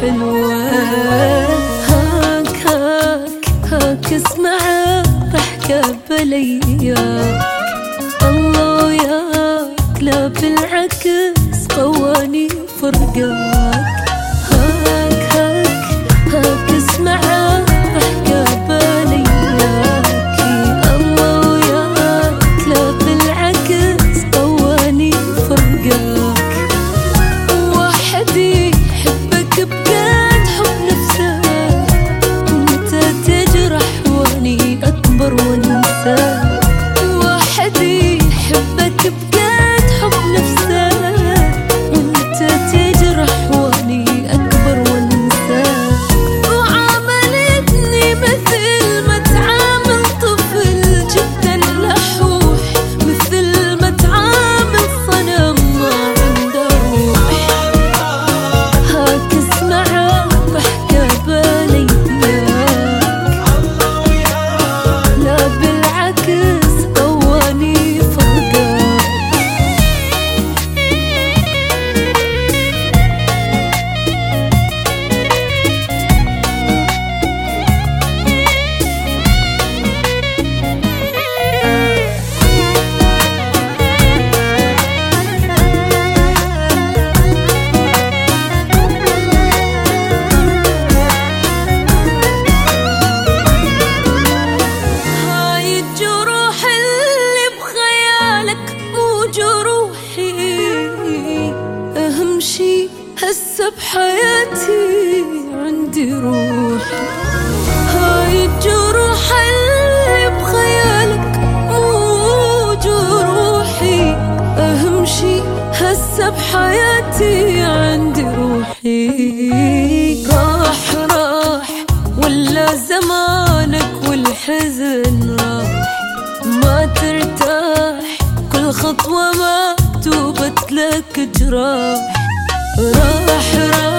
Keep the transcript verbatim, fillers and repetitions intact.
حلوة. هاك هاك هاك اسمع ضحكة بلياك، الله وياك لا بالعكس قواني فرقاك. هاك هاك هاك اسمع ضحكة بلياك، الله وياك لا بالعكس قواني فرقاك. واحد يحبك بجد حب نفسه، انت تجرح واني اكبر وانساك. واحد يحبك بجد حب نفسه، وانت تجرح واني اكبر وانساك. وعاملتني مثل ما تعامل طفل جدا لحوح، مثل ما تعامل صنم ما عنده روح. هاك اسمع ضحكة بلياك، لا بالعكس قواني فرقاك. هاي الجروح اللي بخيالك مو جروحي، أهم شي هسه بحياتي عندي روحي. هاي الجروح اللي بخيالك مو جروحي، أهم شي هسه بحياتي عندي روحي. راح راح ولا زمانك والحزن راح، ما ترتاح كل خطوة مكتوبت لك جراح. راح راح